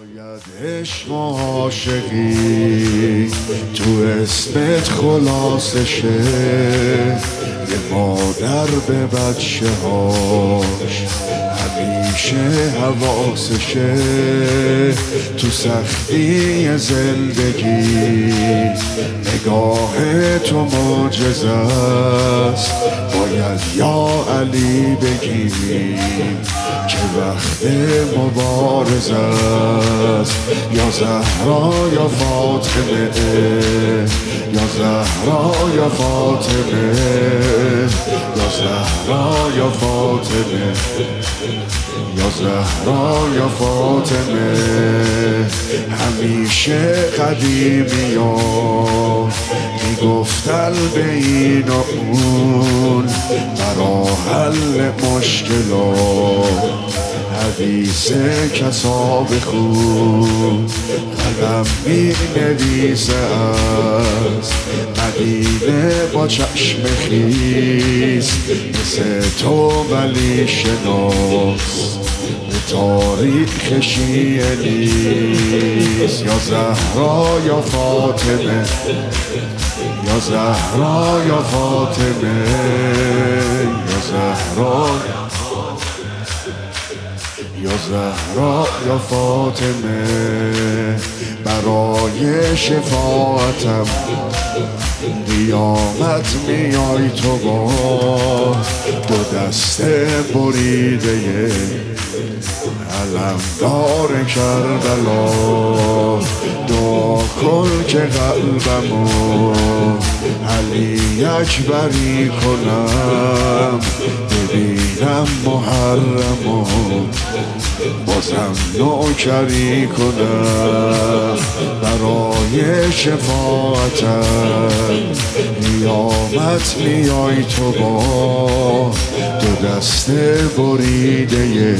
شاید عشق و عاشقی تو اسمت خلاصه شه، یه مادر به بچه هاش همیشه حواسشه، تو سختی زندگی نگاه تو معجزه است. باید یا علی بگیم که وقت مبارزه است، یا زهرا یا فاطمه، یا زهرا یا فاطمه، یا زهرا یا فاطمه، یا زهرا یا فاطمه. همیشه قدیمی ها میگفتن به این و اون برا حل مشکلات، حدیث کسا بخون قلم می نویسه از مدینه با چشم خیز، مثل تو ولی شناس به تاریخ شیعه نیست. یا زهرا یا فاطمه، یا زهرا یا فاطمه، یا زهرا یا زهرا یا فاطمه. برای شفاعتم قیامت میای تو با دو دسته بریده علمدار کربلا. دعا کن که قلبمو علی اکبری کنم، ببینم محرمو بازم نوکری کنم. برای شفاعتم قیامت میای تو با دو دسته بریده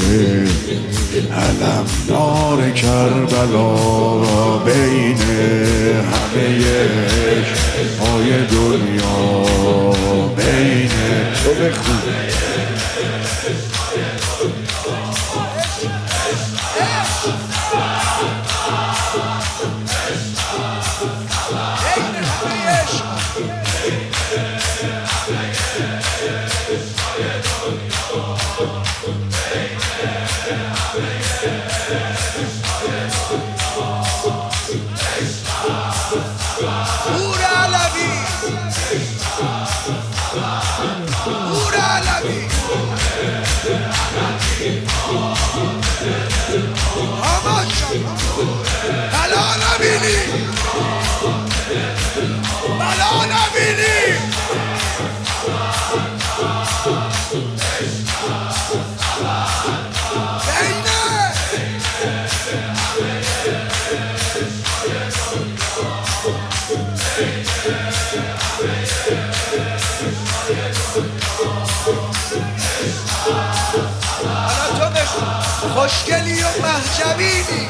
علمدار کربلا. بین همه های دنیا، بین تو بخون نور علوی، نور علوی، بلا نبینی، بلا نبینی. حالا تو بخون خوشگلی و محجبینی،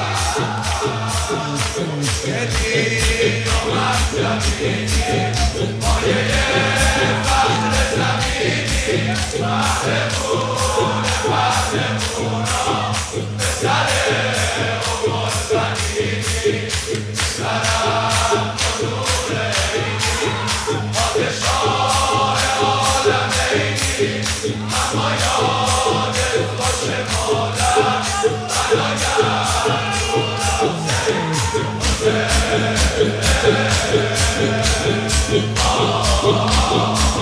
خوشگلی و محجبینی، مایه فخر زمینی، محرمون محرمونا به سر امور زمینی، سرم نورینی، پادشاه عالمینی، همایان خوش مادر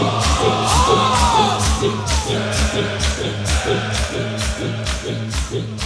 بناگر